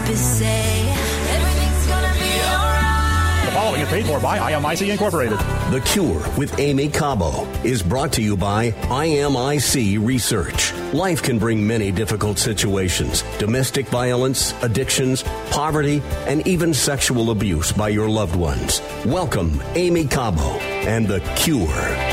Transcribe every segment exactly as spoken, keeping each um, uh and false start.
therapist say everything's gonna be alright. The following is paid for by I M I C Incorporated. The Cure with Amy Cabo is brought to you by I M I C Research. Life can bring many difficult situations: domestic violence, addictions, poverty, and even sexual abuse by your loved ones. Welcome, Amy Cabo and The Cure.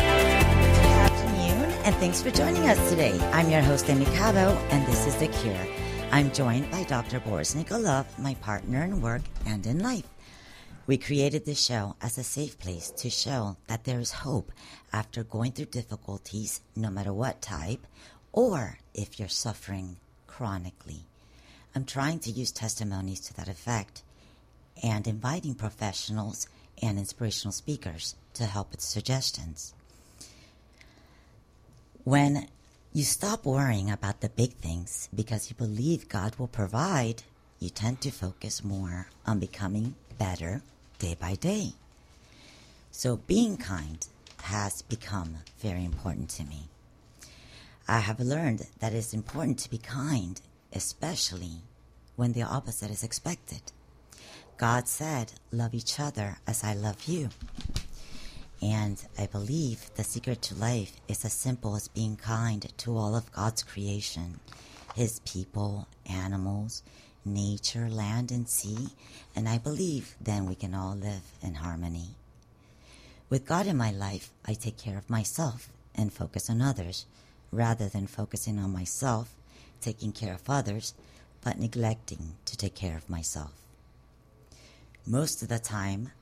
And thanks for joining us today. I'm your host, Amy Cabo, and this is The Cure. I'm joined by Doctor Boris Nikolov, my partner in work and in life. We created this show as a safe place to show that there is hope after going through difficulties, no matter what type, or if you're suffering chronically. I'm trying to use testimonies to that effect and inviting professionals and inspirational speakers to help with suggestions. When you stop worrying about the big things because you believe God will provide, you tend to focus more on becoming better day by day. So being kind has become very important to me. I have learned that it's important to be kind, especially when the opposite is expected. God said, "Love each other as I love you." And I believe the secret to life is as simple as being kind to all of God's creation, His people, animals, nature, land, and sea. And I believe then we can all live in harmony. With God in my life, I take care of myself and focus on others, rather than focusing on myself, taking care of others, but neglecting to take care of myself. Most of the time,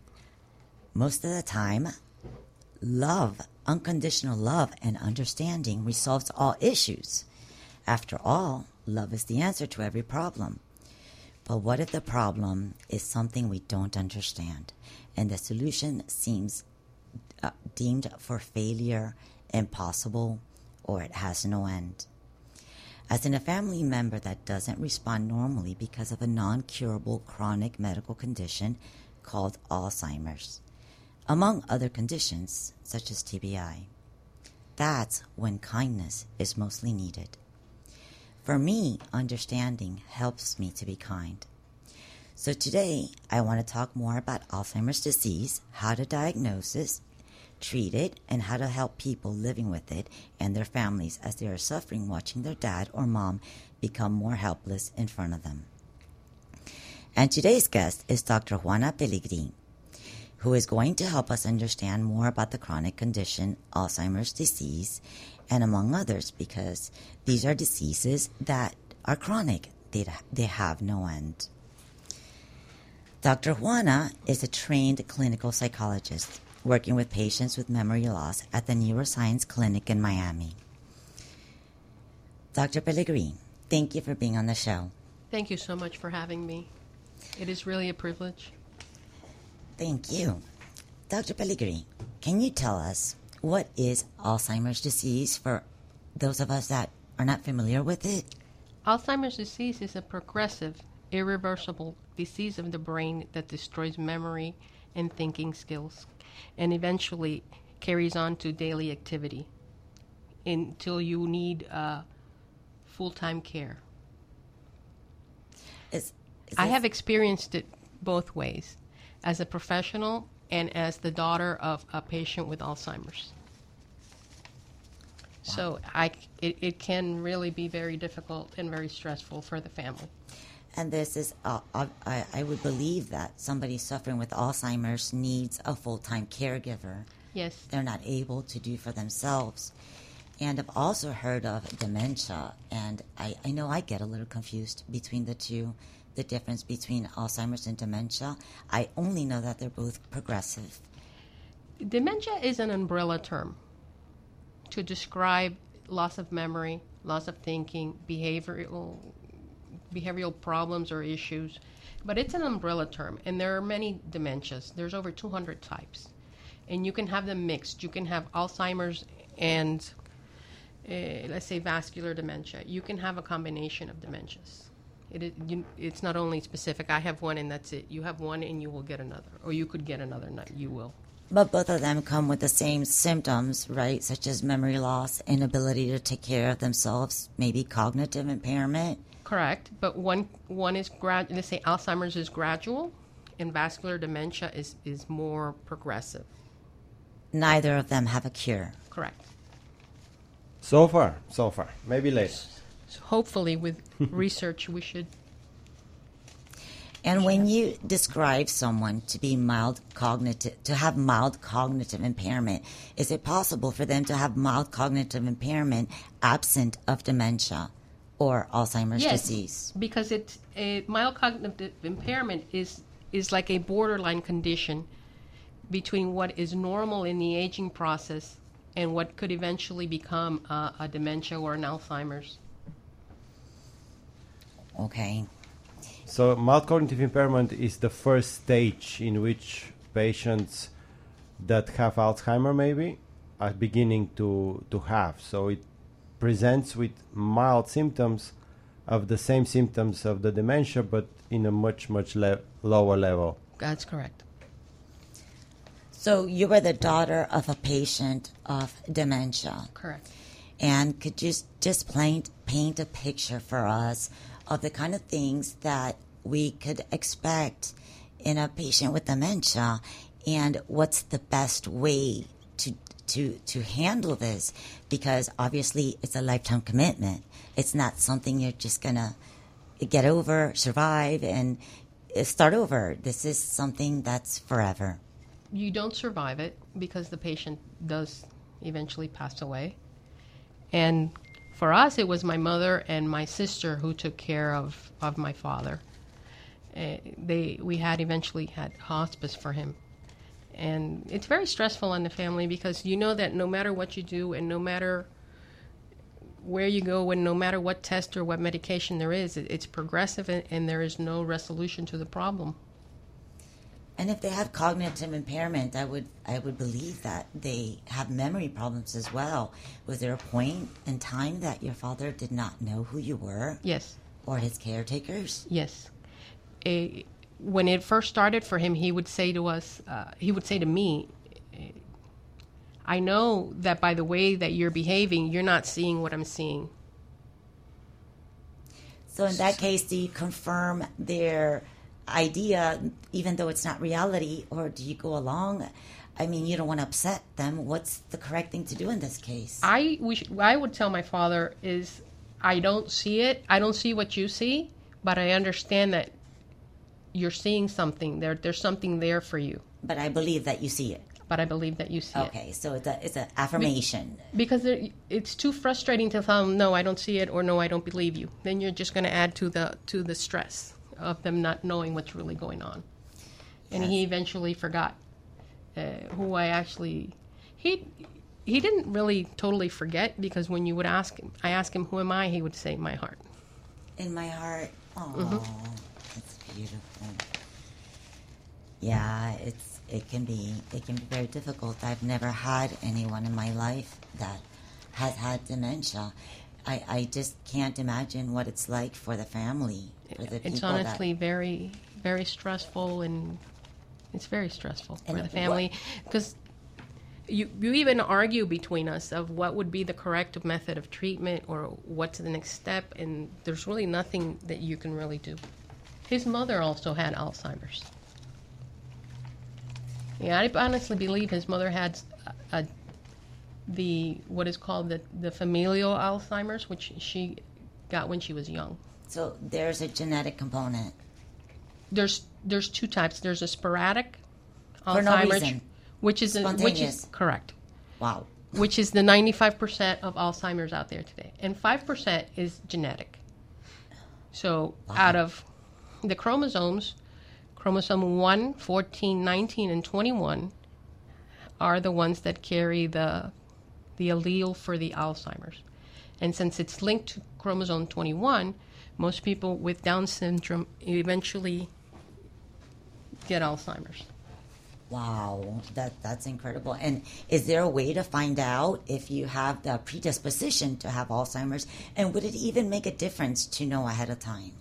Most of the time, love, unconditional love and understanding resolves all issues. After all, love is the answer to every problem. But what if the problem is something we don't understand and the solution seems uh, deemed for failure, impossible, or it has no end? As in a family member that doesn't respond normally because of a non-curable chronic medical condition called Alzheimer's, among other conditions such as T B I. That's when kindness is mostly needed. For me, understanding helps me to be kind. So today, I want to talk more about Alzheimer's disease, how to diagnose it, treat it, and how to help people living with it and their families as they are suffering watching their dad or mom become more helpless in front of them. And today's guest is Doctor Juana Pellegrin, who is going to help us understand more about the chronic condition, Alzheimer's disease, and among others, because these are diseases that are chronic. They, they have no end. Doctor Juana is a trained clinical psychologist working with patients with memory loss at the Neuroscience Clinic in Miami. Doctor Pellegrin, thank you for being on the show. Thank you so much for having me. It is really a privilege. Thank you. Doctor Pellegrin, can you tell us what is Alzheimer's disease for those of us that are not familiar with it? Alzheimer's disease is a progressive, irreversible disease of the brain that destroys memory and thinking skills and eventually carries on to daily activity until you need uh, full-time care. Is, is I this... have experienced it both ways, as a professional and as the daughter of a patient with Alzheimer's. Wow. So I, it, it can really be very difficult and very stressful for the family. And this is, uh, I, I would believe that somebody suffering with Alzheimer's needs a full-time caregiver. Yes. They're not able to do for themselves. And I've also heard of dementia, and I, I know I get a little confused between the two. The difference between Alzheimer's and dementia. I only know that they're both progressive. Dementia is an umbrella term to describe loss of memory, loss of thinking, behavioral behavioral problems or issues. But it's an umbrella term, and there are many dementias. There's over two hundred types. And you can have them mixed. You can have Alzheimer's and, uh, let's say, vascular dementia. You can have a combination of dementias. It is, you, it's not only specific, I have one and that's it. You have one and you will get another. Or you could get another, not you will. But both of them come with the same symptoms, right? Such as memory loss, inability to take care of themselves, maybe cognitive impairment. Correct, but one one is grad. Let's say Alzheimer's is gradual, and vascular dementia is is more progressive. Neither of them have a cure. Correct. So far, so far. Maybe later. So hopefully, with research, we should. And when you describe someone to be mild cognitive, to have mild cognitive impairment, is it possible for them to have mild cognitive impairment absent of dementia or Alzheimer's Yes, disease? because it a mild cognitive impairment is is like a borderline condition between what is normal in the aging process and what could eventually become a, a dementia or an Alzheimer's. Okay. So mild cognitive impairment is the first stage in which patients that have Alzheimer maybe are beginning to, to have. So it presents with mild symptoms of the same symptoms of the dementia, but in a much, much le- lower level. That's correct. So you were the daughter of a patient of dementia. Correct. And could you s- just paint, paint a picture for us of the kind of things that we could expect in a patient with dementia, and what's the best way to to to handle this? Because obviously it's a lifetime commitment. It's not something you're just gonna get over, survive, and uh, start over. This is something that's forever. You don't survive it because the patient does eventually pass away. And for us, it was my mother and my sister who took care of, of my father. Uh, they we had eventually had hospice for him. And it's very stressful on the family because you know that no matter what you do and no matter where you go and no matter what test or what medication there is, it, it's progressive and, and there is no resolution to the problem. And if they have cognitive impairment, I would I would believe that they have memory problems as well. Was there a point in time that your father did not know who you were? Yes. Or his caretakers? Yes. A, when it first started for him, he would say to us, uh, he would say to me, I know that by the way that you're behaving, you're not seeing what I'm seeing. So in that case, do you confirm their idea, even though it's not reality, or do you go along? I mean, you don't want to upset them. What's the correct thing to do in this case? I, we sh- I would tell my father is, I don't see it. I don't see what you see, but I understand that you're seeing something. There, there's something there for you. But I believe that you see it. But I believe that you see it. Okay, so it's a it's an affirmation. Because there, it's too frustrating to tell them, no, I don't see it, or no, I don't believe you. Then you're just going to add to the to the stress of them not knowing what's really going on. And Yes. he eventually forgot uh, who I actually... He he didn't really totally forget, because when you would ask him, I ask him, who am I? He would say, my heart. In my heart, oh, Mm-hmm. that's beautiful. Yeah, it's it can be it can be very difficult. I've never had anyone in my life that has had dementia. I, I just can't imagine what it's like for the family, for the people It's that- honestly very, very stressful, and it's very stressful for And the what- family, because you you even argue between us of what would be the correct method of treatment or what's the next step, and there's really nothing that you can really do. His mother also had Alzheimer's. Yeah, I honestly believe his mother had a, a, the what is called the, the familial Alzheimer's, which she got when she was young. So there's a genetic component. There's there's two types. There's a sporadic For no Alzheimer's, reason. which is a, which Spontaneous. is correct, Wow. which is the ninety-five percent of Alzheimer's out there today, and five percent is genetic. So out of the chromosomes, chromosome one, fourteen, nineteen, and twenty-one are the ones that carry the the allele for the Alzheimer's. And since it's linked to chromosome twenty-one, most people with Down syndrome eventually get Alzheimer's. Wow, that that's incredible. And is there a way to find out if you have the predisposition to have Alzheimer's? And would it even make a difference to know ahead of time?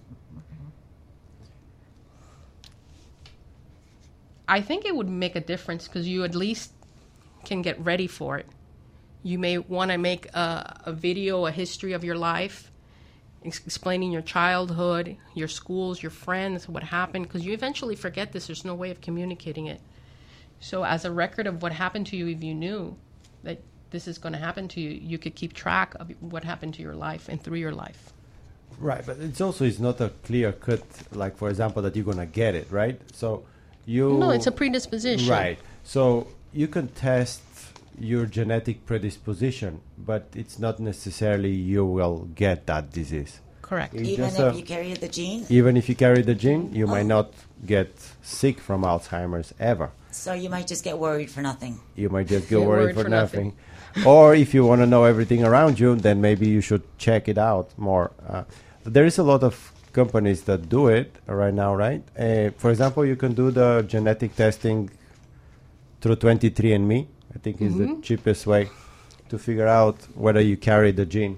I think it would make a difference because you at least can get ready for it. You may want to make a, a video, a history of your life, ex- explaining your childhood, your schools, your friends, what happened, because you eventually forget this. There's no way of communicating it. So as a record of what happened to you, if you knew that this is going to happen to you, you could keep track of what happened to your life and through your life. Right, but it's also it's not a clear cut, like for example, that you're gonna get it, right? So you No, it's a predisposition. right. So you can test your genetic predisposition, but it's not necessarily you will get that disease. Correct. It's Even just if a- you carry the gene? Even if you carry the gene, you Oh. might not get sick from Alzheimer's ever. So you might just get worried for nothing. You might just get Get worried worried for, for nothing. Or if you want to know everything around you, then maybe you should check it out more. Uh, there is a lot of companies that do it right now, right? Uh, for example, you can do the genetic testing through twenty-three and me. I think is the cheapest way to figure out whether you carry the gene.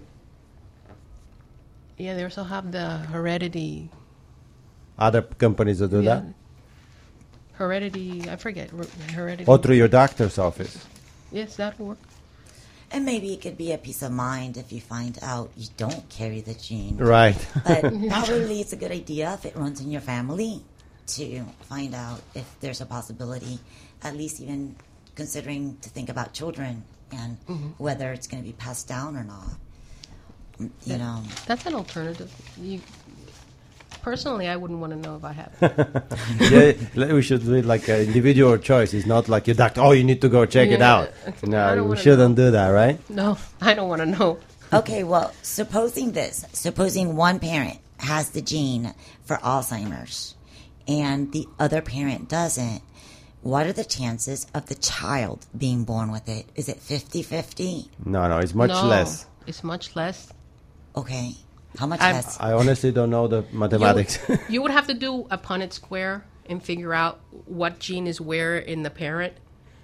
Yeah, they also have the heredity. Other companies that do yeah, that. Heredity, I forget. re- Heredity. Or through your doctor's office. Yes, that will work. And maybe it could be a peace of mind if you find out you don't carry the gene. Right. But probably it's a good idea if it runs in your family to find out if there's a possibility, at least even considering to think about children and whether it's going to be passed down or not. Mm, You know, That's an alternative. You, personally, I wouldn't want to know if I have it. Yeah, le- we should do it like an individual choice. It's not like your doctor, oh, you need to go check it Yeah. out. I No, don't we wanna shouldn't do that, right? No, I don't want to know. okay, well, supposing this, supposing one parent has the gene for Alzheimer's and the other parent doesn't, what are the chances of the child being born with it? Is it fifty-fifty? No, no, it's much No, less. It's much less. Okay. How much I'm- less? I honestly don't know the mathematics. You, you would have to do a Punnett square and figure out what gene is where in the parent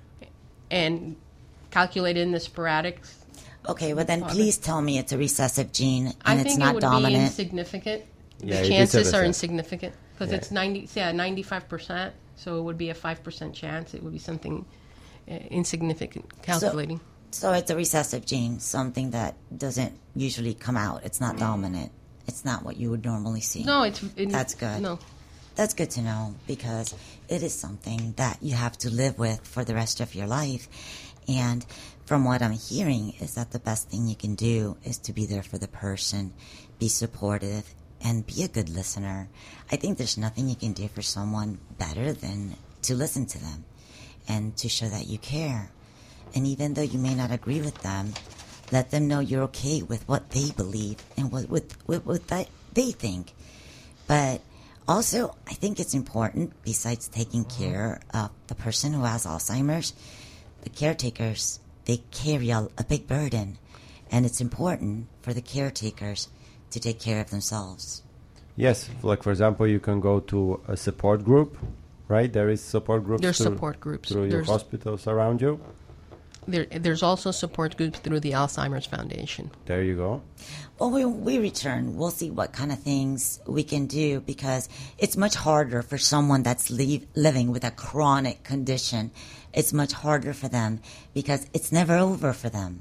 and calculate in the sporadics. Okay, well then please tell me it's a recessive gene and I it's think it not would be dominant. insignificant. Yeah, it the is a chances are recessive. insignificant because Yeah. it's ninety, yeah, ninety-five percent. So it would be a five percent chance. It would be something uh, insignificant calculating. So it's a recessive gene, something that doesn't usually come out. It's not dominant. It's not what you would normally see. no, it's it, That's good. No, That's good to know because it is something that you have to live with for the rest of your life. And from what I'm hearing is that the best thing you can do is to be there for the person, be supportive, and be a good listener. I think there's nothing you can do for someone better than to listen to them and to show that you care. And even though you may not agree with them, let them know you're okay with what they believe and what with, with, what that they think. But also, I think it's important, besides taking care of the person who has Alzheimer's, the caretakers, they carry a, a big burden. And it's important for the caretakers to take care of themselves. Yes, like for example, you can go to a support group, right? There is support groups. There's through, support groups. through your There's- hospitals around you. there, there's also support groups through the Alzheimer's Foundation. There you go. Well, when we return, we'll see what kind of things we can do because it's much harder for someone that's leave, living with a chronic condition. It's much harder for them because it's never over for them.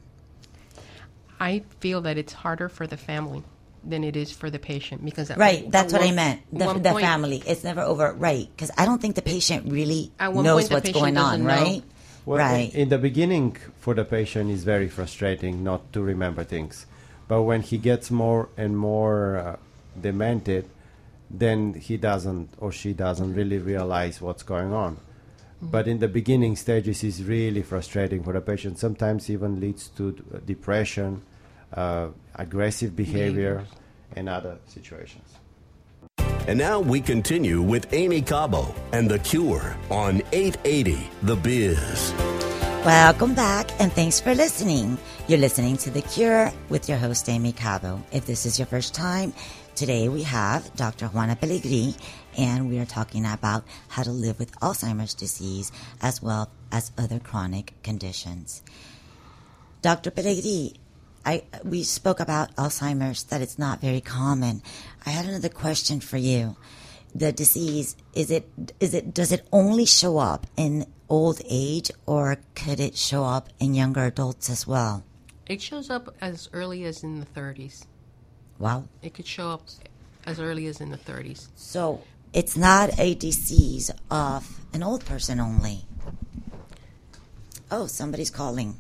I feel that it's harder for the family than it is for the patient because at Right, one- that's at what I one- meant. The, one the point- family. It's never over. Right, because I don't think the patient really At one knows point, the what's patient going on, doesn't know. right? Well, right. in the beginning, for the patient, it's very frustrating not to remember things. But when he gets more and more uh, demented, then he doesn't or she doesn't really realize what's going on. But in the beginning stages, it's really frustrating for the patient. Sometimes even leads to d- depression, uh, aggressive behavior, and other situations. And now we continue with Amy Cabo and The Cure on eight eighty The Biz. Welcome back, and thanks for listening. You're listening to The Cure with your host, Amy Cabo. If this is your first time, today we have Doctor Juana Pellegrini, and we are talking about how to live with Alzheimer's disease as well as other chronic conditions. Doctor Pellegrini, I, we spoke about Alzheimer's, that it's not very common. I had another question for you. The disease, is it, is it, does it only show up in old age, or could it show up in younger adults as well? It shows up as early as in the thirties. Wow. It could show up as early as in the thirties. So it's not a disease of an old person only. Oh, somebody's calling.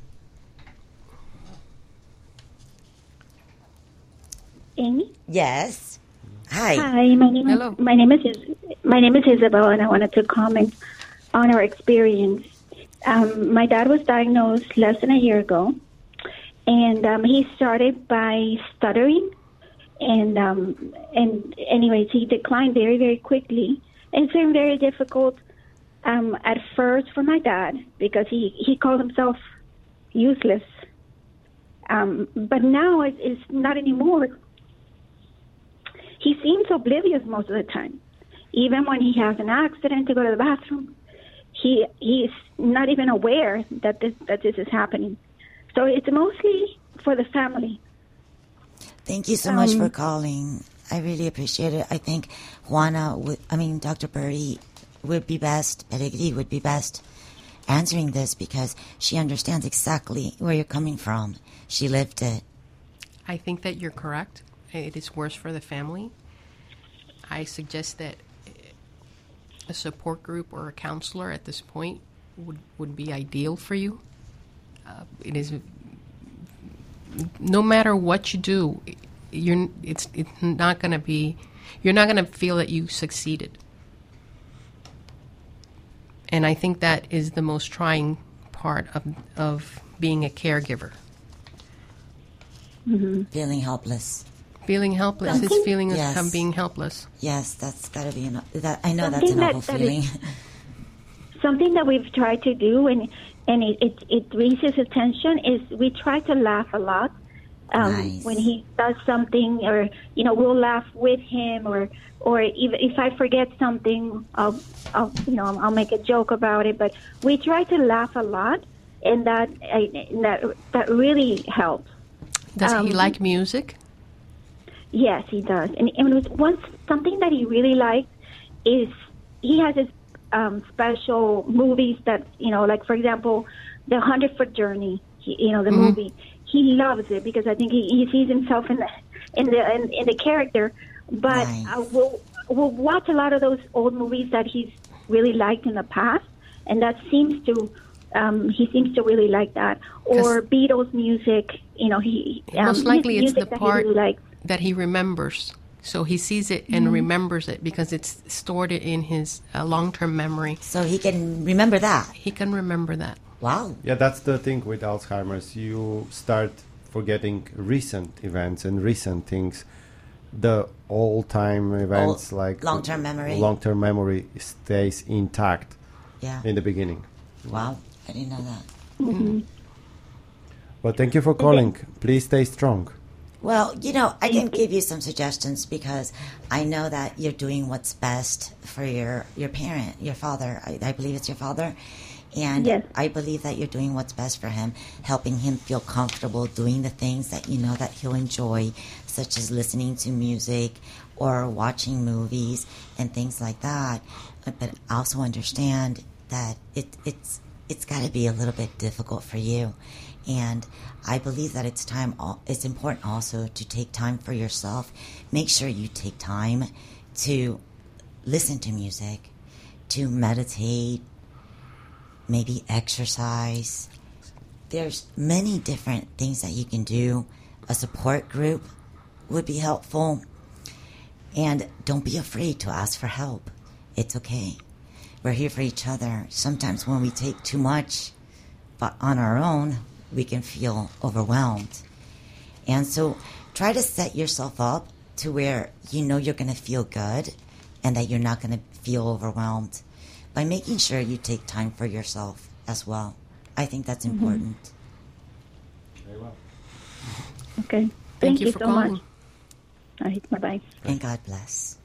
Amy? Yes. Hi. Hi, my name Hello. is my name is Is- my name is Isabel, and I wanted to comment on our experience. Um, my dad was diagnosed less than a year ago, and um, he started by stuttering, and um, and anyways, he declined very very quickly. It's been very difficult um, at first for my dad because he he called himself useless, um, but now it, it's not anymore. He seems oblivious most of the time. Even when he has an accident to go to the bathroom, he he's not even aware that this that this is happening. So it's mostly for the family. Thank you so much Um, for calling. I really appreciate it. I think Juana would, I mean, Doctor Birdie would be best, Pellegrini would be best answering this because she understands exactly where you're coming from. She lived it. I think that you're correct. It is worse for the family. I suggest that a support group or a counselor at this point would, would be ideal for you. Uh, it is no matter what you do, you're it's it's not going to be you're not going to feel that you succeeded. And I think that is the most trying part of of being a caregiver. Feeling helpless. Feeling helpless is Something- feeling as Yes. come being helpless. Yes, that's got to be an. That I know that's Something an that- awful that feeling. is- Something that we've tried to do, and and it it, it raises attention, is we try to laugh a lot. Um, Nice. When he does something, or you know, we'll laugh with him, or or even if I forget something, I'll, I'll you know I'll make a joke about it. But we try to laugh a lot, and that uh, that that really helps. Does he Um, like music? Yes, he does. And, and it was once something that he really liked is he has his um, special movies that you know, like for example, the Hundred Foot Journey. He, you know, the movie. He loves it because I think he, he sees himself in the in the in, in the character. But Nice. uh, we'll we'll watch a lot of those old movies that he's really liked in the past, and that seems to. Um, he seems to really like that, or Beatles music. You know, he um, Most likely it's music the that part he really likes. that he remembers. So he sees it and remembers it because it's stored in his uh, long-term memory. So he can remember that. He can remember that. Wow. Yeah, that's the thing with Alzheimer's. You start forgetting recent events and recent things. The old-time events, Old- like long-term memory. long-term memory stays intact Yeah. in the beginning. Wow. I didn't know that. But thank you for calling. Please stay strong. Well, you know, I can give you some suggestions because I know that you're doing what's best for your, your parent, your father. I, I believe it's your father. And Yes. I believe that you're doing what's best for him, helping him feel comfortable doing the things that you know that he'll enjoy, such as listening to music or watching movies and things like that. But, but also understand that it, it's it's got to be a little bit difficult for you. And I believe that it's time. al- It's important also to take time for yourself. Make sure you take time to listen to music, to meditate, maybe exercise. There's many different things that you can do. A support group would be helpful. And don't be afraid to ask for help. It's okay. We're here for each other. Sometimes when we take too much but on our own, we can feel overwhelmed. And so try to set yourself up to where you know you're going to feel good and that you're not going to feel overwhelmed by making sure you take time for yourself as well. I think that's important. Very well. Okay. Thank, Thank you you for so calling. much. All right. Bye bye. And God bless.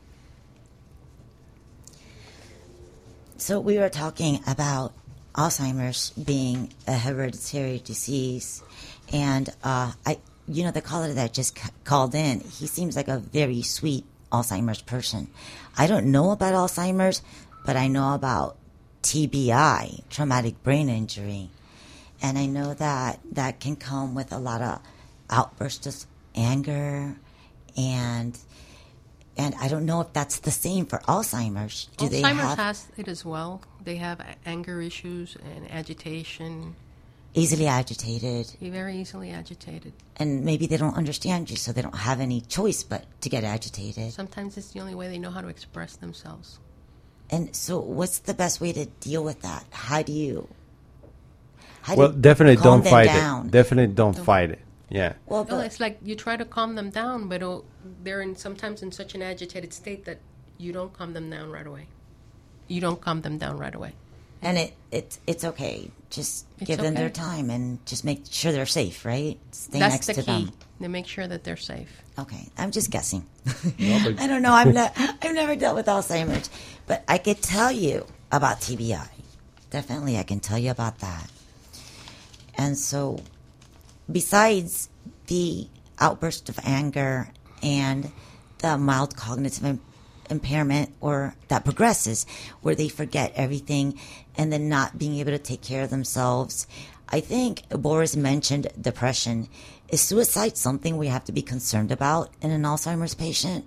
So we were talking about Alzheimer's being a hereditary disease, and uh, I, you know, the caller that just c- called in, he seems like a very sweet Alzheimer's person. I don't know about Alzheimer's, but I know about T B I, traumatic brain injury, and I know that that can come with a lot of outbursts of anger and and I don't know if that's the same for Alzheimer's. Do they Alzheimer's have has it as well. They have a- anger issues and agitation. easily agitated, They're very easily agitated. and maybe they don't understand you, so they don't have any choice but to get agitated. Sometimes it's the only way they know how to express themselves. And so, what's the best way to deal with that? How do you? How Well, do you definitely calm don't them fight down? it. Definitely don't fight it. Yeah. Well, Well, but it's like you try to calm them down, but oh, they're in sometimes in such an agitated state that you don't calm them down right away. You don't calm them down right away. and it it's it's okay. Just It's give them their okay. time and just make sure they're safe, right? Stay That's next the to key. them. They make sure that they're safe. Okay, I'm just guessing. but- I don't know. I'm not. I've never dealt with Alzheimer's, but I could tell you about T B I. Definitely, I can tell you about that. And so, besides the outburst of anger and the mild cognitive im- impairment, or that progresses, where they forget everything and then not being able to take care of themselves, I think Boris mentioned depression. Is suicide something we have to be concerned about in an Alzheimer's patient?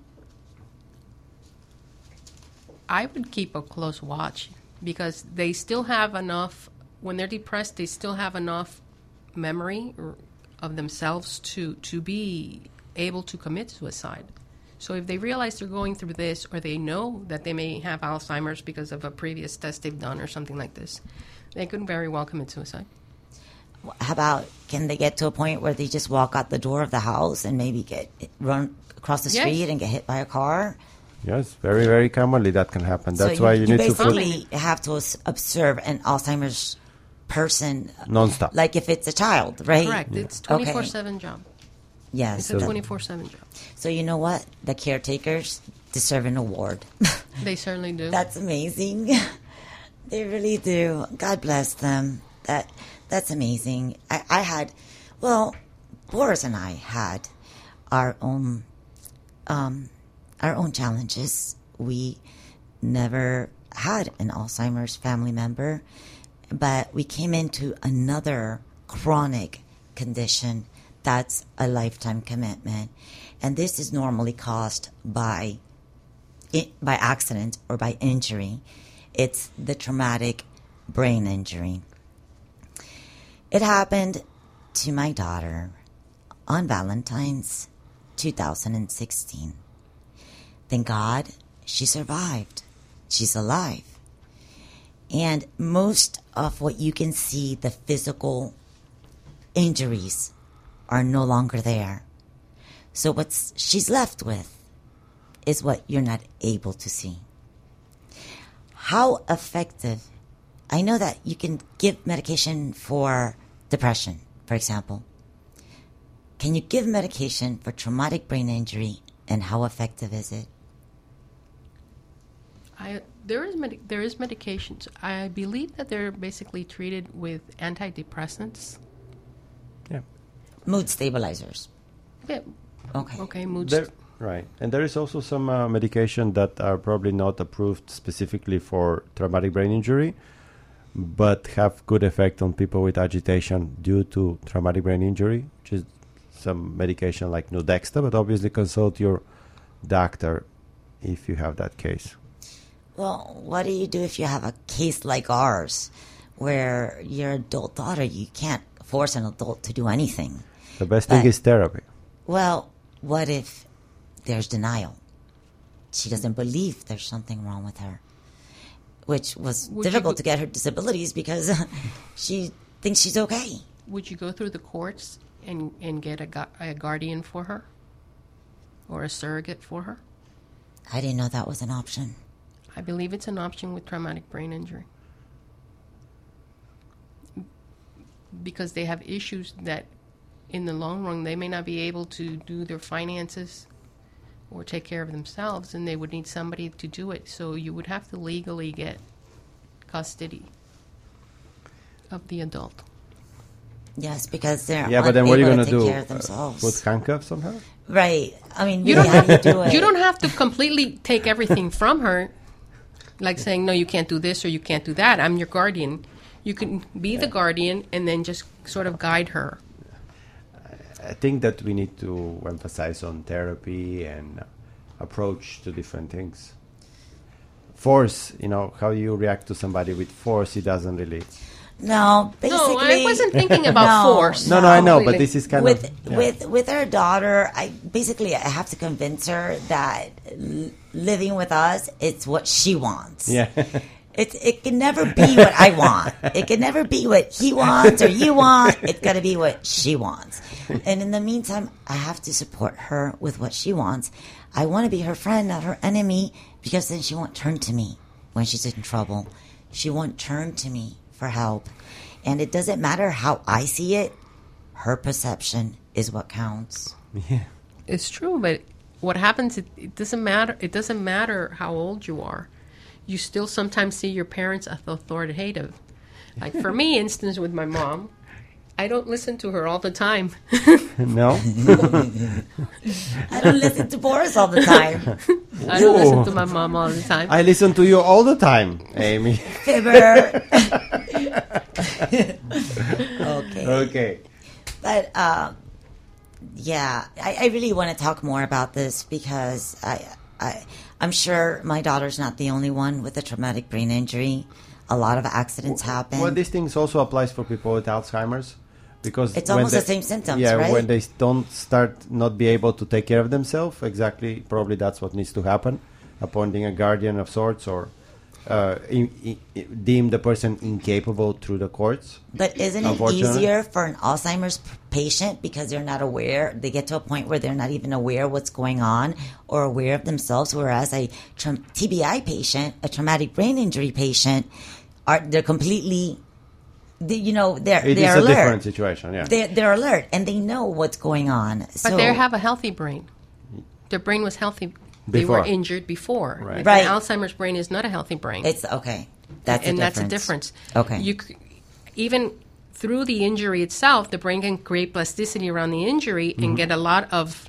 I would keep a close watch because they still have enough, when they're depressed, they still have enough memory or- of themselves to, to be able to commit suicide. So if they realize they're going through this, or they know that they may have Alzheimer's because of a previous test they've done or something like this, they could very well commit suicide. How about, can they get to a point where they just walk out the door of the house and maybe get run across the Yes. street and get hit by a car? Yes, very, very commonly that can happen. That's so why you, you, you need to put basically have to s- observe an Alzheimer's person non-stop. like if it's a child, right? Correct. It's twenty-four seven job. Yes. It's So, a twenty-four seven job. so you know what? The caretakers deserve an award. They certainly do. That's amazing. They really do. God bless them. That that's amazing. I, I had, well, Boris and I had our own um, our own challenges. We never had an Alzheimer's family member, but we came into another chronic condition that's a lifetime commitment, and this is normally caused by i- by accident or by injury. It's the traumatic brain injury. It happened to my daughter on Valentine's two thousand sixteen. Thank God she survived. She's alive. And most of what you can see, the physical injuries, are no longer there. So what she's left with is what you're not able to see. How effective? I know that you can give medication for depression, for example. Can you give medication for traumatic brain injury, and how effective is it? I, there is medi- there is medications. I believe that they're basically treated with antidepressants. yeah. Mood stabilizers. Yeah. Okay. Okay. Mood. There, right. And there is also some uh, medication that are probably not approved specifically for traumatic brain injury, but have good effect on people with agitation due to traumatic brain injury, which is some medication like Nuedexta, but obviously consult your doctor if you have that case. Well, what do you do if you have a case like ours, where your adult daughter, you can't force an adult to do anything? The best thing But- is therapy. Well, what if there's denial? She doesn't believe there's something wrong with her, which was Would you difficult go- to get her disabilities because she thinks she's okay. Would you go through the courts and and get a, gu- a guardian for her, or a surrogate for her? I didn't know that was an option. I believe it's an option with traumatic brain injury. Because they have issues that in the long run they may not be able to do their finances or take care of themselves, and they would need somebody to do it. So you would have to legally get custody of the adult. Yes, because they're Yeah, but then what are you unable going to take do? care of themselves. Put handcuffs on her? Right. I mean, You really, don't how do you do it? You don't have to completely take everything from her, like saying, no, you can't do this or you can't do that. I'm your guardian. You can be the guardian and then just sort of guide her. I think that we need to emphasize on therapy and uh, approach to different things. Force, you know, how you react to somebody with force, it doesn't really. No, basically. No, I wasn't thinking about No, force. No, no, I know, Really. but this is kind with of yeah. with with our daughter, I basically I have to convince her that l- living with us, it's what she wants. Yeah. It it can never be what I want. It can never be what he wants or you want. It's got to be what she wants. And in the meantime, I have to support her with what she wants. I want to be her friend, not her enemy, because then she won't turn to me when she's in trouble. She won't turn to me for help. And it doesn't matter how I see it. Her perception is what counts. Yeah. It's true, but what happens? It, it doesn't matter. It doesn't matter how old you are. You still sometimes see your parents as authoritative. Like for me, instance, with my mom, I don't listen to her all the time. No? I don't listen to Boris all the time. I don't listen Ooh. to my mom all the time. I listen to you all the time, Amy. Fibber. Okay. Okay. But uh, yeah, I, I really want to talk more about this because I, I, I'm sure my daughter's not the only one with a traumatic brain injury. A lot of accidents happen. Well, these things also applies for people with Alzheimer's, because It's when almost they- the same symptoms, yeah, right? when they don't start not be able to take care of themselves, exactly, probably that's what needs to happen. Appointing a guardian of sorts, or uh, in, in, deem the person incapable through the courts. But isn't it Unfortunately. easier for an Alzheimer's p- patient because they're not aware? They get to a point where they're not even aware what's going on or aware of themselves. Whereas a tra- T B I patient, a traumatic brain injury patient, are they're completely, they, you know, they're It they're is a alert. different situation, yeah. They're, they're alert and they know what's going on. But so, they have a healthy brain. Their brain was healthy. They Before. were injured before. Right. Like, Right. An Alzheimer's brain is not a healthy brain. It's okay. That's and a that's a difference. difference. Okay. You c- even through the injury itself, the brain can create plasticity around the injury Mm-hmm. and get a lot of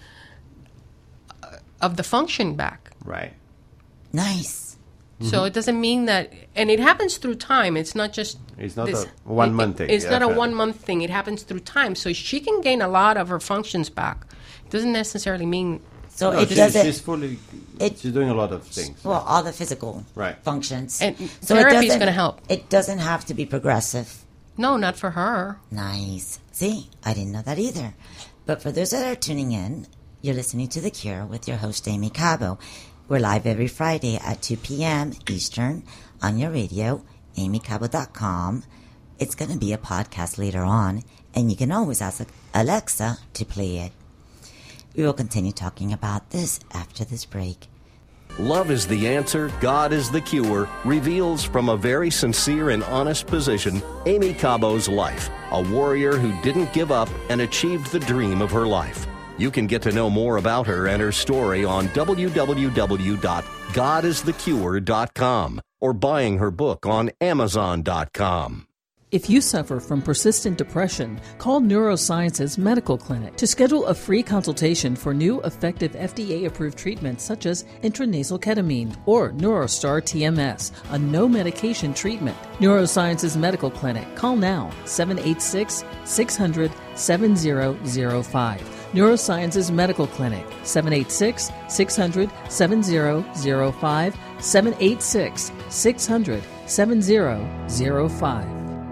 uh, of the function back. Right. Nice. So it doesn't mean that, and it happens through time. It's not just. It's not this- a one-month it- thing, It's yeah, not a fair. one month thing. It happens through time. So she can gain a lot of her functions back. It doesn't necessarily mean. So No, it she's, doesn't. she's fully, it- she's doing a lot of things. Well, all the physical Right. functions. And so it therapy is doesn't- gonna help. It doesn't have to be progressive. No, not for her. Nice. See, I didn't know that either. But for those that are tuning in, you're listening to The Cure with your host, Amy Cabo. We're live every Friday at two p.m. Eastern on your radio, amy cabo dot com. It's going to be a podcast later on, and you can always ask Alexa to play it. We will continue talking about this after this break. Love is the answer, God is the cure, reveals from a very sincere and honest position Amy Cabo's life, a warrior who didn't give up and achieved the dream of her life. You can get to know more about her and her story on w w w dot god is the cure dot com or buying her book on amazon dot com. If you suffer from persistent depression, call Neurosciences Medical Clinic to schedule a free consultation for new effective F D A-approved treatments such as intranasal ketamine or Neurostar T M S, a no-medication treatment. Neurosciences Medical Clinic. Call now, seven eight six, six hundred, seven zero zero five. Neurosciences Medical Clinic, seven eight six, six hundred, seven zero zero five, seven eight six, six hundred, seven zero zero five.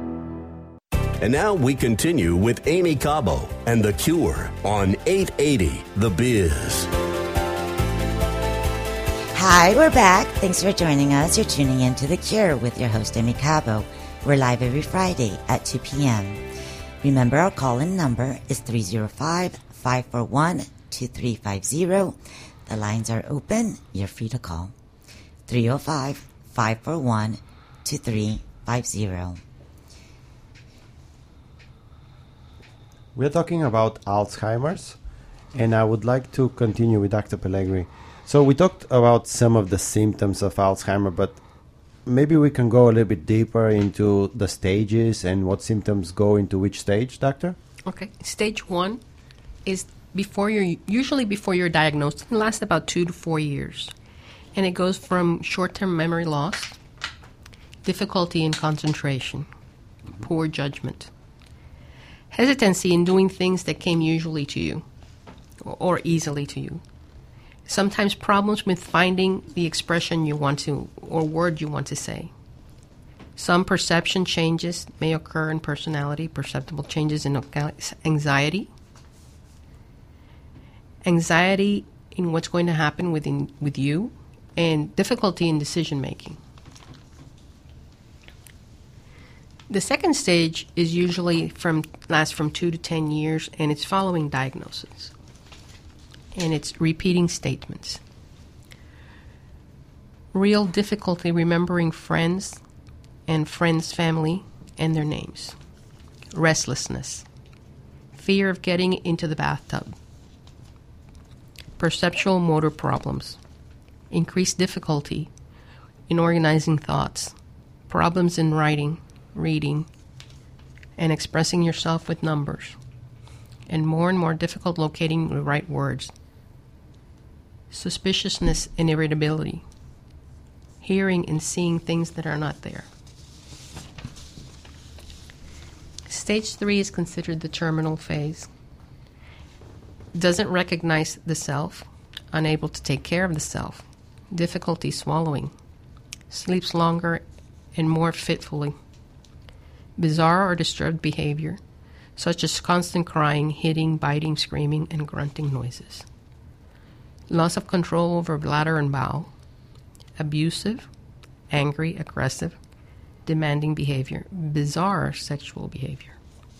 And now we continue with Amy Cabo and The Cure on eight eighty The Biz. Hi, we're back. Thanks for joining us. You're tuning in to The Cure with your host, Amy Cabo. We're live every Friday at two p.m. Remember, our call-in number is three oh five, five four one, two three five zero. The lines are open. You're free to call. three oh five, five four one, two three five zero. We're talking about Alzheimer's, and I would like to continue with Doctor Pellegrini. So we talked about some of the symptoms of Alzheimer, but maybe we can go a little bit deeper into the stages and what symptoms go into which stage, Doctor? Okay. Stage one is before you're usually before you're diagnosed. It lasts about two to four years, and it goes from short-term memory loss, difficulty in concentration, poor judgment, hesitancy in doing things that came usually to you or, or easily to you. Sometimes problems with finding the expression you want to or word you want to say. Some perception changes may occur in personality, perceptible changes in anxiety. Anxiety in what's going to happen within with you, and difficulty in decision making. The second stage is usually from lasts from two to ten years, and it's following diagnosis. And it's repeating statements. Real difficulty remembering friends and friends' family and their names. Restlessness. Fear of getting into the bathtub. Perceptual motor problems. Increased difficulty in organizing thoughts. Problems in writing, reading, and expressing yourself with numbers. And more and more difficult locating the right words. Suspiciousness and irritability. Hearing and seeing things that are not there. Stage three is considered the terminal phase. Doesn't recognize the self, unable to take care of the self, difficulty swallowing, sleeps longer and more fitfully. Bizarre or disturbed behavior, such as constant crying, hitting, biting, screaming, and grunting noises. Loss of control over bladder and bowel. Abusive, angry, aggressive, demanding behavior. Bizarre sexual behavior.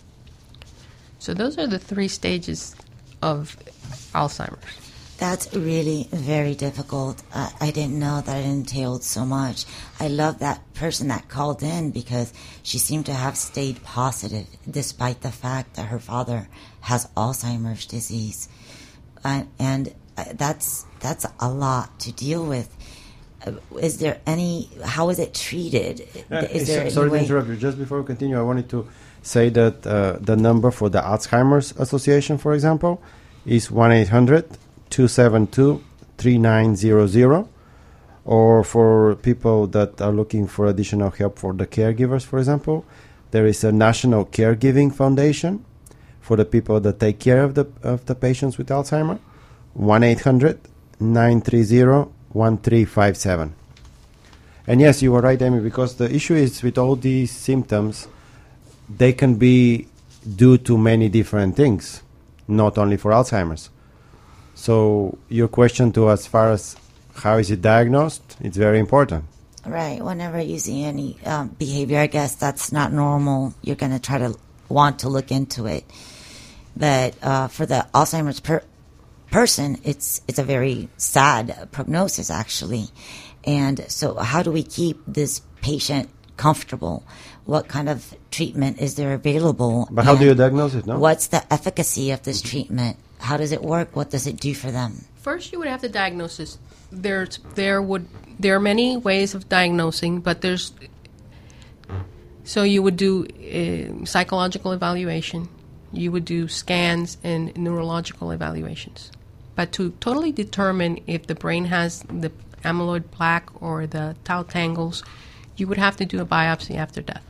So those are the three stages of Alzheimer's. That's really very difficult. Uh, I didn't know that it entailed so much. I love that person that called in because she seemed to have stayed positive despite the fact that her father has Alzheimer's disease. Uh, and uh, that's that's a lot to deal with. Uh, is there any, how is it treated? Uh, is there any sorry way? to interrupt you. Just before we continue, I wanted to say that uh, the number for the Alzheimer's Association, for example, is one eight hundred two seven two three nine zero zero. Or for people that are looking for additional help for the caregivers, for example, there is a National Caregiving Foundation for the people that take care of the of the patients with Alzheimer. one eight hundred nine three zero one three five seven. And yes, you were right, Amy, because the issue is with all these symptoms, they can be due to many different things, not only for Alzheimer's. So your question to as far as how is it diagnosed, it's very important. Right. Whenever you see any um, behavior, I guess that's not normal, you're going to try to want to look into it. But uh, for the Alzheimer's per- person, it's it's a very sad prognosis, actually. And so how do we keep this patient comfortable? What kind of treatment is there available? But how do you diagnose it, no? What's the efficacy of this treatment? How does it work? What does it do for them? First, you would have the diagnosis. There's there would there are many ways of diagnosing, but there's so you would do uh, psychological evaluation, you would do scans and neurological evaluations. But to totally determine if the brain has the amyloid plaque or the tau tangles, you would have to do a biopsy after death.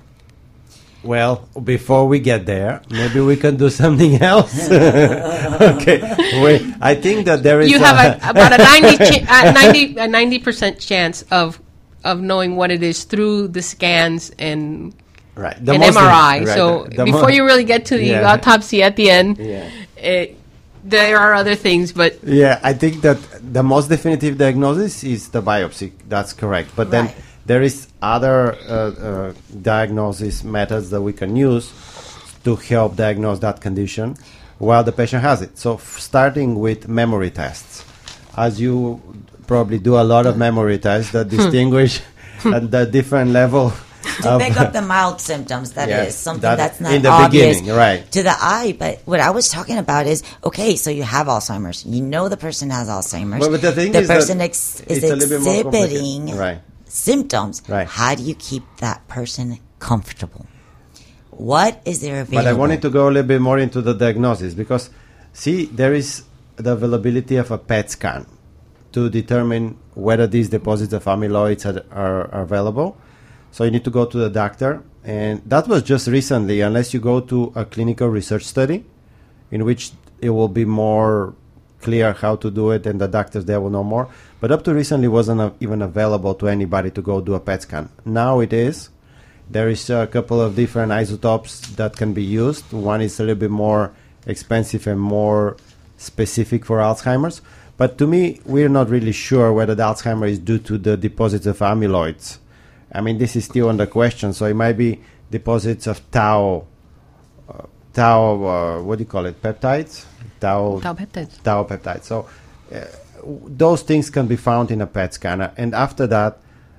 Well, before we get there, maybe we can do something else. Okay, wait. I think that there is. You have a, about a ninety, ch- uh, ninety, a ninety percent chance of of knowing what it is through the scans and right. an M R I. Right, so the, the before mo- you really get to the yeah. autopsy at the end, yeah. it, there are other things, but yeah, I think that the most definitive diagnosis is the biopsy. That's correct. But then Right. there is other uh, uh, diagnosis methods that we can use to help diagnose that condition while the patient has it. So f- starting with memory tests. As you probably do a lot of memory tests that distinguish at the different level To of pick up the mild symptoms, that is Yes, something that- that's not in the obvious beginning, right. to the eye. But what I was talking about is, okay, so you have Alzheimer's. You know the person has Alzheimer's. But- but the thing the is that person ex- is it's a little bit more complicated. exhibiting Right. symptoms. Right. How do you keep that person comfortable? What is there available? But I wanted to go a little bit more into the diagnosis because, see, there is the availability of a P E T scan to determine whether these deposits of amyloids are, are, are available. So you need to go to the doctor And that was just recently, unless you go to a clinical research study in which it will be more clear how to do it and the doctors there will know more. But up to recently wasn't a, even available to anybody to go do a P E T scan. Now it is. There is a couple of different isotopes that can be used. One is a little bit more expensive and more specific for Alzheimer's. But to me, we're not really sure whether the Alzheimer is due to the deposits of amyloids. I mean, this is still under question. So it might be deposits of tau, uh, tau, uh, what do you call it, peptides? Tau, Tau peptides. tau peptides. So uh, those things can be found in a P E T scanner. And after that,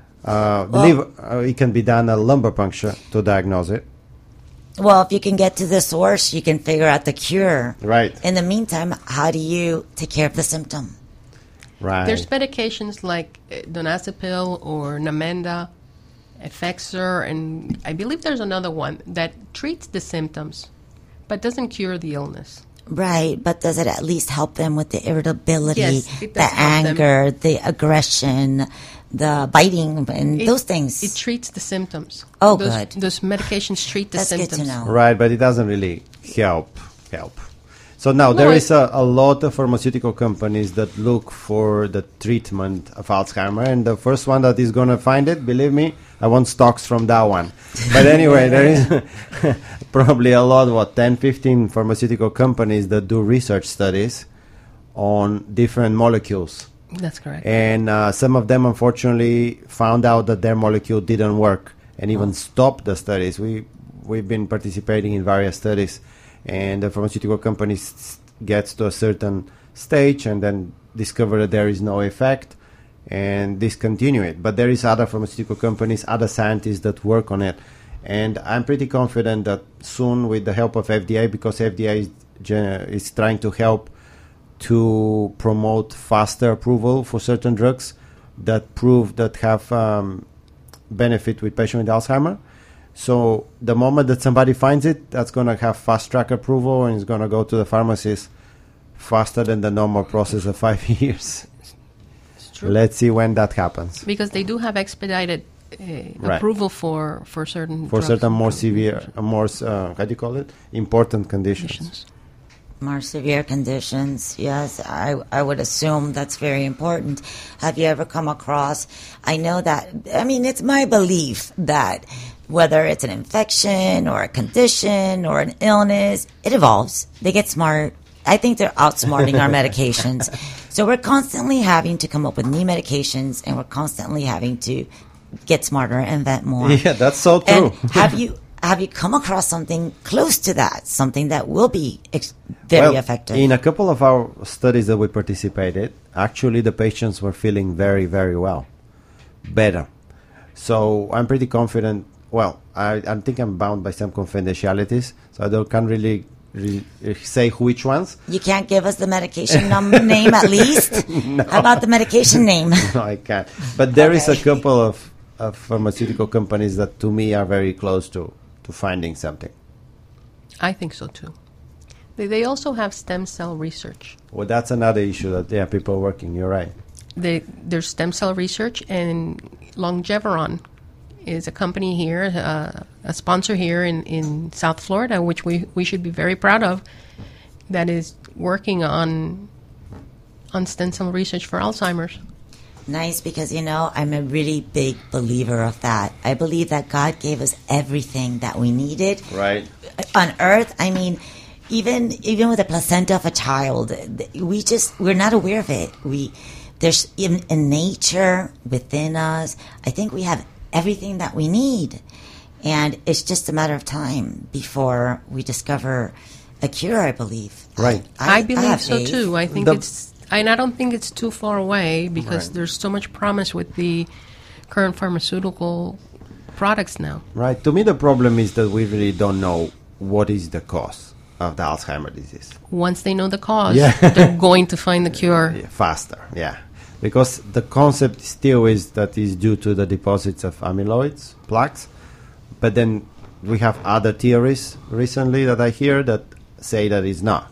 uh, Well- liver, uh, it can be done a lumbar puncture to diagnose it. Well, if you can get to the source, you can figure out the cure. Right. In the meantime, how do you take care of the symptom? Right. There's medications like uh, donazepam or Namenda, Effexor, and I believe there's another one that treats the symptoms, but doesn't cure the illness. Right, but does it at least help them with the irritability, Yes, it the does help them. anger, the aggression, the biting, and It- those things? It treats the symptoms. Oh, those, good. Those medications treat the That's good symptoms. to know. Right, but it doesn't really help. Help. So now No, there it- is a, a lot of pharmaceutical companies that look for the treatment of Alzheimer, and the first one that is going to find it, believe me, I want stocks from that one. But anyway, there is probably a lot, what, ten, fifteen pharmaceutical companies that do research studies on different molecules. That's correct. And uh, some of them, unfortunately, found out that their molecule didn't work and even stopped the studies. We, we've been participating in various studies, and the pharmaceutical companies gets to a certain stage and then discover that there is no effect and discontinue it. But there is other pharmaceutical companies, other scientists that work on it. And I'm pretty confident that soon, with the help of F D A, because F D A is, gen- is trying to help to promote faster approval for certain drugs that prove that have um, benefit with patients with Alzheimer. So the moment that somebody finds it, that's going to have fast track approval and it's going to go to the pharmacist faster than the normal process of five years. It's true. Let's see when that happens. Because they do have expedited uh, Right. approval for, for certain For drugs certain and more drugs. severe, uh, more, uh, how do you call it? Important conditions. conditions. More severe conditions, yes, I, I would assume that's very important. Have you ever come across, I know that, I mean, it's my belief that whether it's an infection or a condition or an illness, it evolves. They get smart. I think they're outsmarting our medications. So we're constantly having to come up with new medications, and we're constantly having to get smarter, invent more. Yeah, that's so true. And have you have you come across something close to that, something that will be ex- very Well, effective? In a couple of our studies that we participated, actually the patients were feeling very, very well, better. So I'm pretty confident. Well, I, I think I'm bound by some confidentialities, so I don't can't really, really say which ones. You can't give us the medication num- name at least? How about the medication name? No, I can't. But there is a Okay. couple of, of pharmaceutical companies that, to me, are very close to, to finding something. I think so too. They, they also have stem cell research. Well, that's another issue that yeah, people are working. You're right. They, there's stem cell research, and Longeveron is a company here, uh, a sponsor here in, in South Florida, which we, we should be very proud of, that is working on on stem cell research for Alzheimer's. Nice, because, you know, I'm a really big believer of that. I believe that God gave us everything that we needed. Right. On earth, I mean, even even with the placenta of a child, th- we just, we're not aware of it. We, there's in, in nature, within us, I think we have everything that we need. And it's just a matter of time before we discover a cure, I believe. Right. I, believe have so faith. too. I think The- it's, and I don't think it's too far away because Right. there's so much promise with the current pharmaceutical products now. Right. To me, the problem is that we really don't know what is the cause of the Alzheimer's disease. Once they know the cause, Yeah. they're going to find the cure. Yeah, faster, yeah. Because the concept still is that is due to the deposits of amyloids, plaques. But then we have other theories recently that I hear that say that it's not.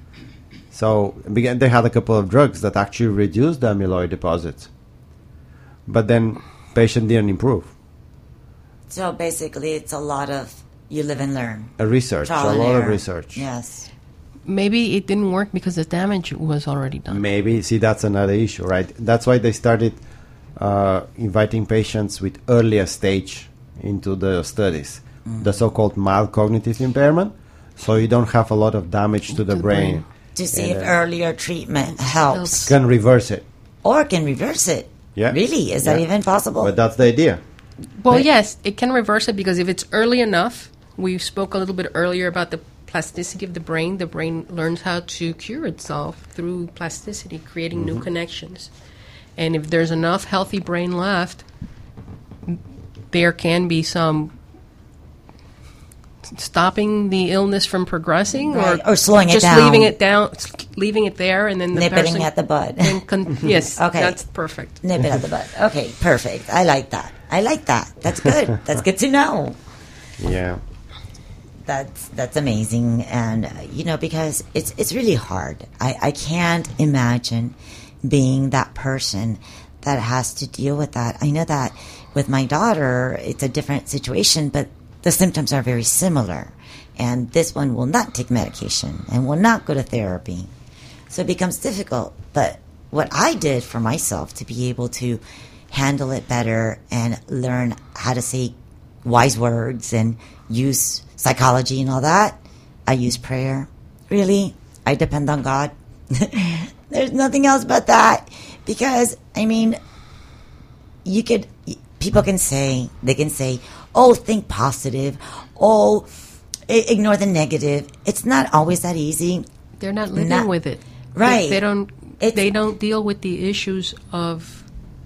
So began, they had a couple of drugs that actually reduced the amyloid deposits. But then patient didn't improve. So basically, it's a lot of you live and learn. A research, Trial a and lot of error. research. Yes. Maybe it didn't work because the damage was already done. Maybe, see, that's another issue, right? That's why they started uh, inviting patients with earlier stage into the studies, Mm. the so-called mild cognitive impairment, so you don't have a lot of damage to the the brain. brain. To see And, if uh, earlier treatment helps. Can reverse it. Or can reverse it. Yeah. Really? Is that Yeah. even possible? But that's the idea. Well, yes, it can reverse it because if it's early enough, we spoke a little bit earlier about the plasticity of the brain. The brain learns how to cure itself through plasticity, creating new connections. And if there's enough healthy brain left, there can be some stopping the illness from progressing, Right, or or slowing it just down. leaving it down, s- leaving it there, and then the Nipping person at the bud. can con- yes, Okay. that's perfect. Nip it at the butt. Okay, perfect. I like that. I like that. That's good. That's good to know. Yeah. That's that's amazing, and uh, you know, because it's it's really hard. I, I can't imagine being that person that has to deal with that. I know that with my daughter, it's a different situation, but the symptoms are very similar. And this one will not take medication and will not go to therapy, so it becomes difficult. But what I did for myself to be able to handle it better and learn how to say wise words and use psychology and all that, I use prayer. Really, I depend on God. There's nothing else but that. Because, I mean, you could, people can say, they can say, oh, think positive. Oh, i- ignore the negative. It's not always that easy. They're not living Not- with it. right. They, they don't. It's- they don't deal with the issues of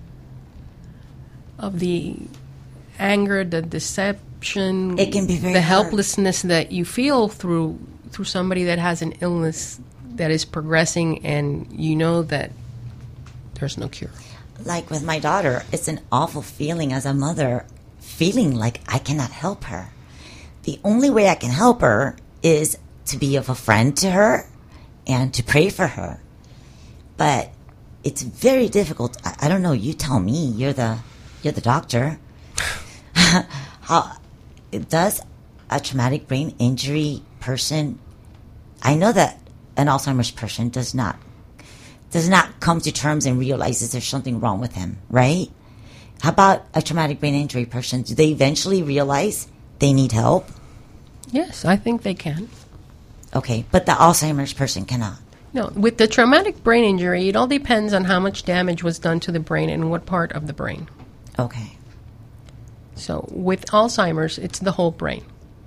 of the anger, the deception. It can be very the hard. helplessness that you feel through through somebody that has an illness that is progressing, and you know that there's no cure. Like with my daughter, it's an awful feeling as a mother, feeling like I cannot help her. The only way I can help her is to be of a friend to her and to pray for her. But it's very difficult. I, I don't know. You tell me. You're the you're the doctor. How does a traumatic brain injury person? I know that an Alzheimer's person does not does not come to terms and realizes there's something wrong with him, right? How about a traumatic brain injury person? Do they eventually realize they need help? Yes, I think they can. Okay, but the Alzheimer's person cannot. No, with the traumatic brain injury, it all depends on how much damage was done to the brain and what part of the brain. Okay. So with Alzheimer's, it's the whole brain.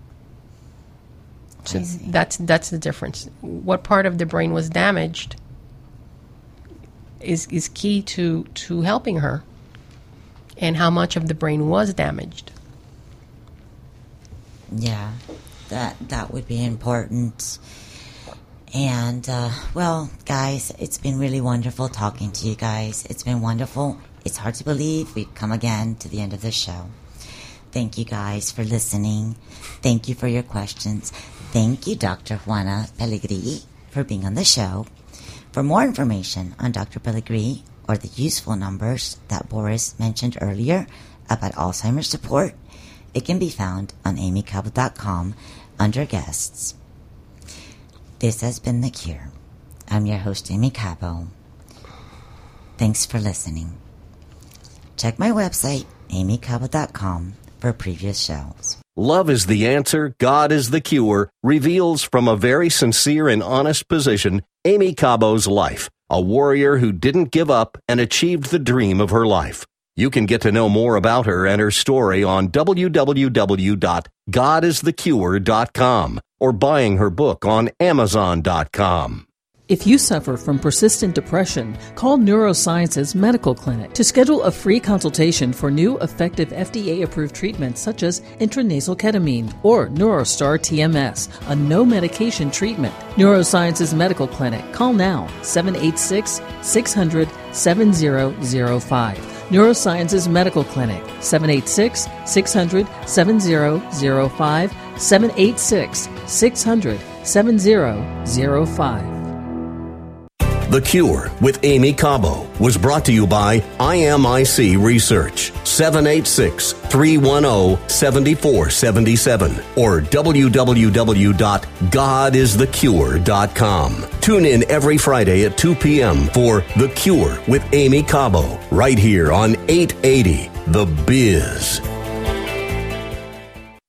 So I see. that's that's the difference. What part of the brain was damaged is is key to, to helping her, and how much of the brain was damaged. Yeah, that that would be important. And, uh, well, guys, it's been really wonderful talking to you guys. It's been wonderful. It's hard to believe we've come again to the end of the show. Thank you guys for listening. Thank you for your questions. Thank you, Doctor Juana Pellegrini, for being on the show. For more information on Doctor Pellegrini or the useful numbers that Boris mentioned earlier about Alzheimer's support, it can be found on amy cabo dot com under guests. This has been The Cure. I'm your host, Amy Cabo. Thanks for listening. Check my website, amy cabo dot com, for previous shows. Love is the answer, God is the cure, reveals from a very sincere and honest position Amy Cabo's life, a warrior who didn't give up and achieved the dream of her life. You can get to know more about her and her story on w w w dot god is the cure dot com or buying her book on amazon dot com. If you suffer from persistent depression, call Neurosciences Medical Clinic to schedule a free consultation for new effective F D A-approved treatments such as intranasal ketamine or Neurostar T M S, a no-medication treatment. Neurosciences Medical Clinic. Call now, seven eight six, six hundred, seven zero zero five. Neurosciences Medical Clinic, seven eight six, six hundred, seven zero zero five, seven eight six, six hundred, seven zero zero five. The Cure with Amy Cabo was brought to you by I M I C Research, seven eight six, three one zero, seven four seven seven or w w w dot god is the cure dot com. Tune in every Friday at two p.m. for The Cure with Amy Cabo, right here on eight eighty The Biz.